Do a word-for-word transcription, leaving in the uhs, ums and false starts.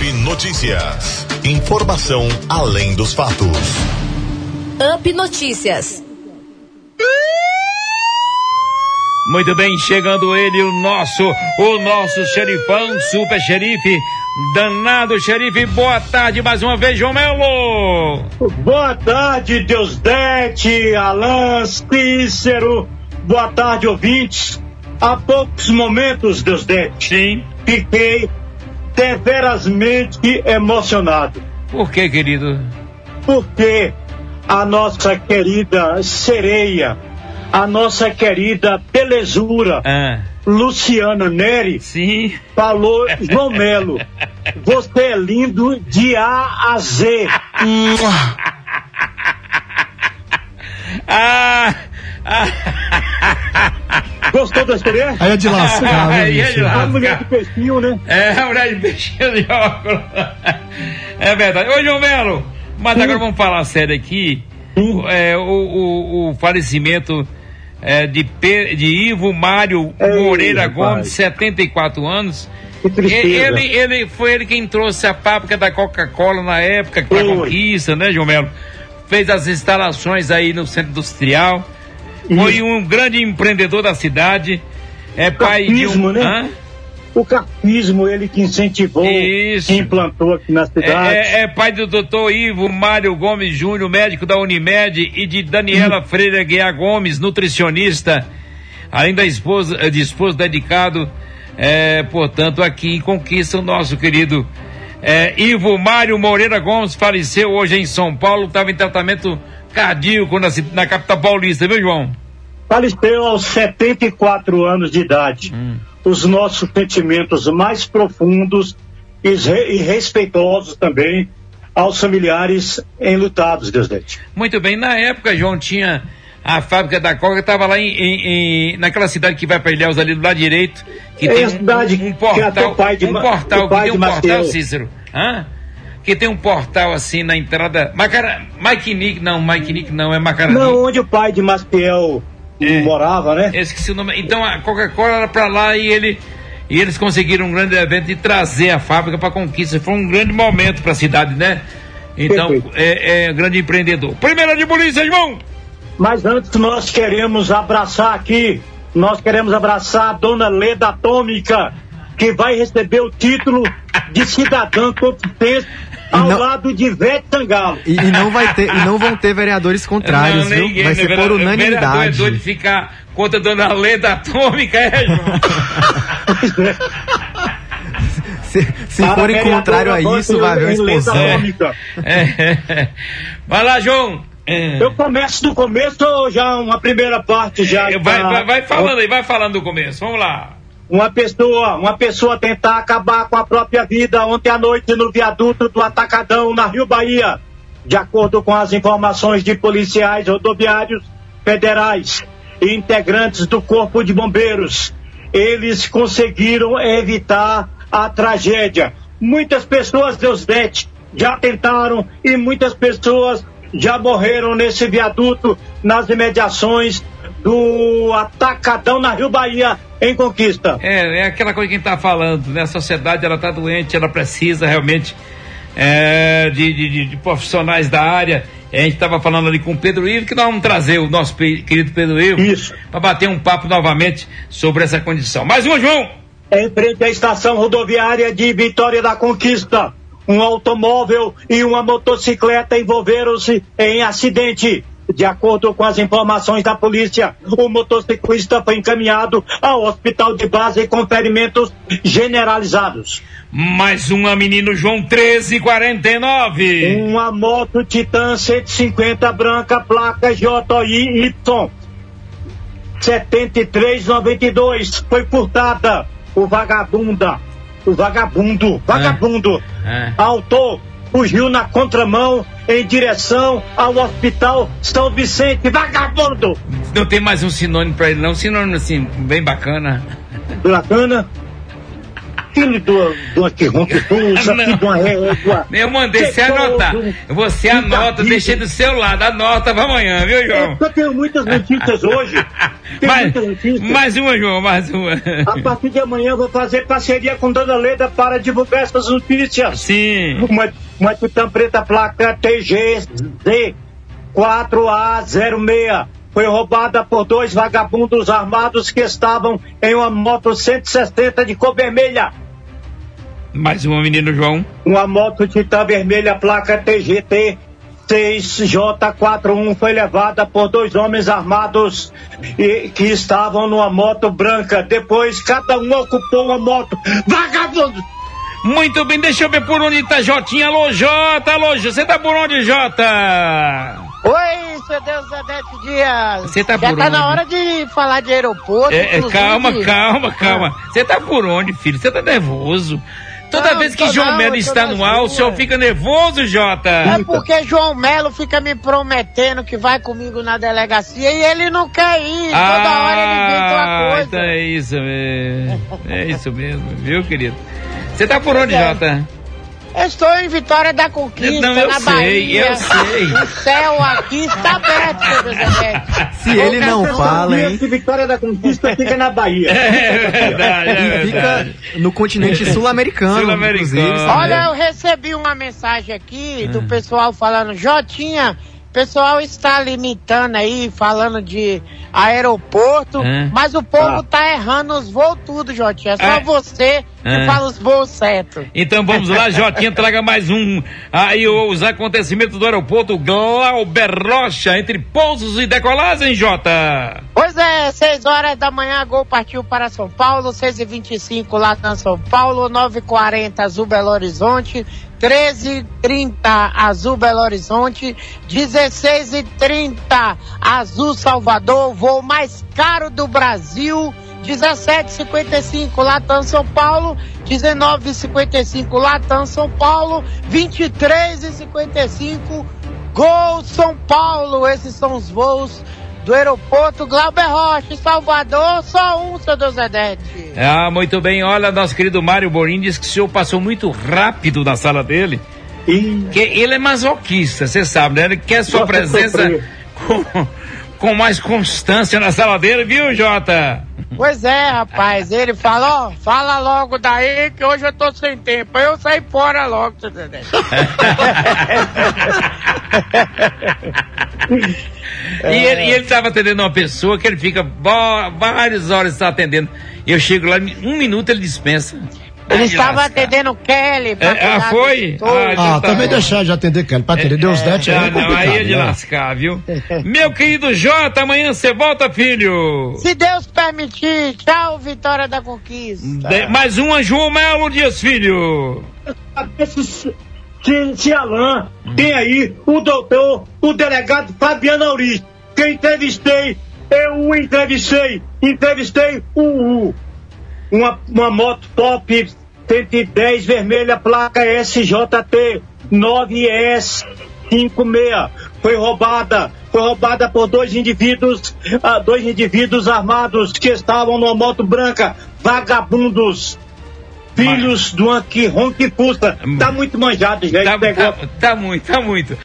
Up Notícias. Informação além dos fatos. Up Notícias. Muito bem, chegando ele, o nosso, o nosso xerifão, super xerife, danado xerife. Boa tarde mais uma vez, João Melo. Boa tarde, Deusdete, Alain, Cícero. Boa tarde, ouvintes. Há poucos momentos, Deusdete, Sim. fiquei deverasmente emocionado. Por que, querido? Porque a nossa querida sereia, a nossa querida belezura, Ah. Luciana Neri, Sim. falou: João Melo, você é lindo de A a Z. Ah, ah. Gostou da experiência? Aí é de lascar, né, Aí é de bicho? lascar. A mulher de peixinho, né? É, a mulher de peixinho de óculos. É verdade. Ô, João Melo, mas agora vamos falar sério aqui. Sim. É, o, o, o falecimento é, de, Pe- de Ivo Mário Ei, Moreira rapaz. Gomes, setenta e quatro anos. Que tristeza. Ele, ele, foi ele quem trouxe a fábrica da Coca-Cola na época, com a Foi. conquista, né, João Melo? Fez as instalações aí no centro industrial. Foi Isso. um grande empreendedor da cidade. É pai de Carpismo, um. né? Hã? O carpismo, ele que incentivou, Isso. que implantou aqui na cidade. É, é, é pai do doutor Ivo Mário Gomes Júnior, médico da Unimed, e de Daniela Freire Aguiar Gomes, nutricionista, além da esposa, de esposo dedicado, é, portanto, aqui em Conquista, o nosso querido é, Ivo Mário Moreira Gomes faleceu hoje em São Paulo, estava em tratamento cardíaco na, ci- na capital paulista, viu, João? Faleceu aos setenta e quatro anos de idade. Hum. Os nossos sentimentos mais profundos e, re- e respeitosos também aos familiares enlutados, Deusdete. Muito bem, na época, João, tinha a fábrica da Coca, estava lá em, em- em- naquela cidade que vai para Ilhéus, ali do lado direito, que É tem a um, cidade um, um que até portal, o pai de um Ma- portal, o que pai tem um de portal, Maciel. Cícero, hã? Que tem um portal assim na entrada, Macara, Mike Nick, não, Mike Nick não, é Macarani. Não, onde o pai de Maciel É. morava, né? Eu esqueci o nome. Então a Coca-Cola era para lá e ele e eles conseguiram um grande evento e trazer a fábrica para Conquista. Foi um grande momento para a cidade, né? Então Perfeito. é, é grande empreendedor. Primeira de polícia, João. Mas antes nós queremos abraçar aqui, nós queremos abraçar a dona Leda Atômica, que vai receber o título de cidadã competente ao não- lado de Ivete Sangalo. E, e não vai ter, e não vão ter vereadores contrários, Não, viu? ninguém, Vai né? ser por Vereador- Vereador é unanimidade. doido de ficar contra a dona Leda Atômica, é, João? Se, se Para forem vereadora contrário a agora isso, tem vai haver uma Leda explosão. Atômica. É, é. Vai lá, João. É. Eu começo do começo ou já uma primeira parte já? vai, tá- vai, vai falando aí, vai falando do começo. Vamos lá. Uma pessoa, uma pessoa tentar acabar com a própria vida ontem à noite no viaduto do Atacadão, na Rio Bahia. De acordo com as informações de policiais rodoviários federais e integrantes do Corpo de Bombeiros, eles conseguiram evitar a tragédia. Muitas pessoas, Deusdete, já tentaram e muitas pessoas já morreram nesse viaduto, nas imediações do Atacadão, na Rio Bahia, em Conquista. É, é aquela coisa que a gente tá falando, né? A sociedade, ela tá doente, ela precisa realmente é, de, de, de- de profissionais da área. A gente estava falando ali com o Pedro Ivo, que nós vamos trazer o nosso pe- querido Pedro Ivo Isso. para bater um papo novamente sobre essa condição. Mais uma, João! Em frente à estação rodoviária de Vitória da Conquista, um automóvel e uma motocicleta envolveram-se em acidente. De acordo com as informações da polícia, o motociclista foi encaminhado ao hospital de base com ferimentos generalizados. Mais uma, menino João, treze e quarenta e nove. Uma moto Titan cento e cinquenta branca, placa J I Y setenta e três noventa e dois, foi furtada. O vagabunda, o vagabundo, vagabundo, É. autor fugiu na contramão em direção ao hospital São Vicente. Vagabundo! Não tem mais um sinônimo para ele, não. Um sinônimo assim, bem bacana. Bacana. filho do, do Aquirron que pulsa, filho de uma égua. Eu mandei você anotar. Você anota, deixei do seu lado. Anota pra amanhã, viu, João? Eu tenho muitas notícias hoje. Tenho mais, muitas notícias. Mais uma, João, mais uma. A partir de amanhã eu vou fazer parceria com Dona Leda para divulgar essas notícias. Sim. Uma, uma Titan preta placa T G Z quatro A zero seis. Foi roubada por dois vagabundos armados que estavam em uma moto cento e sessenta de cor vermelha. Mais uma, menino João. Uma moto Titan vermelha, placa T G T seis J quatro um, foi levada por dois homens armados e, que estavam numa moto branca. Depois, cada um ocupou uma moto. Vagabundo! Muito bem, deixa eu ver por onde tá Jotinha. Alô, Jota, alô, você tá por onde, Jota? Oi, seu Deus Odete Dias. Você tá Já por tá onde? na hora de falar de aeroporto. É, é, calma, inclusive. calma, calma. Você tá por onde, filho? Você tá nervoso? Toda Não, vez que tô João não, Melo eu tô está nas no ar, o ruas. senhor fica nervoso, Jota? É porque João Melo fica me prometendo que vai comigo na delegacia e ele não quer ir. Toda hora ele inventa uma coisa. Então é isso mesmo. É isso mesmo, viu, querido? Você tá por onde, É. Jota? Eu estou em Vitória da Conquista, Não, eu na sei, Bahia. eu sei. O céu aqui está aberto, seu Deus Odete. Se ele não fala, hein? Que Vitória da Conquista fica na Bahia. É verdade, é E fica verdade. no continente sul-americano, Sul-americano. inclusive. sabe? Olha, eu recebi uma mensagem aqui do pessoal falando, Jotinha, o pessoal está limitando aí, falando de aeroporto, É. mas o povo Ah. tá errando os voos tudo, Jotinha. É só É. você que É. fala os voos certos. Então vamos lá, Jotinha, traga mais um. Aí os acontecimentos do aeroporto Glauber Rocha, entre pousos e decolagem, Jota. Pois é, seis horas da manhã, Gol partiu para São Paulo, seis e vinte e cinco lá em São Paulo, nove e quarenta Azul Belo Horizonte, treze e trinta Azul Belo Horizonte, dezesseis e trinta Azul Salvador, voo mais caro do Brasil, dezessete e cinquenta e cinco Latam São Paulo, dezenove e cinquenta e cinco Latam São Paulo, vinte e três e cinquenta e cinco Gol São Paulo. Esses são os voos do aeroporto Glauber Rocha, em Salvador, só um, seu Deus Edete. Ah, muito bem. Olha, nosso querido Mário Borim disse que o senhor passou muito rápido na sala dele. E Que ele é masoquista, você sabe, né? Ele quer sua Gosta de presença sofrer. com, com mais constância na sala dele, viu, Jota? Pois é, rapaz, ele fala, ó, fala logo daí que hoje eu tô sem tempo, eu saí fora logo, seu Deus Edete. E ele, e ele tava atendendo uma pessoa que ele fica bo- várias horas tá atendendo. Eu chego lá, um minuto ele dispensa. Ele Ai, estava lascar. atendendo Kelly. pra É, ah, cuidar foi? dos todos. Ah, então Ah, tá também bom. deixar de atender Kelly, pra atender Deus Dete aí Ah, é não, complicado, aí é de né? lascar, viu? Meu querido Jota, amanhã você volta, filho. Se Deus permitir, tchau, Vitória da Conquista. De- mais uma, João Melo Dias, filho. se, se, se Alain tem aí o doutor, o delegado Fabiano Aurich, que eu entrevistei, eu o entrevistei, entrevistei o, o uma, uma moto top cento e dez vermelha, placa S J T nove S cinco seis, foi roubada, foi roubada por dois indivíduos, ah, dois indivíduos armados que estavam numa moto branca, vagabundos, filhos do Aquirron que fusta. Tá muito manjado, já. Tá, esse negócio. tá, tá muito, tá muito.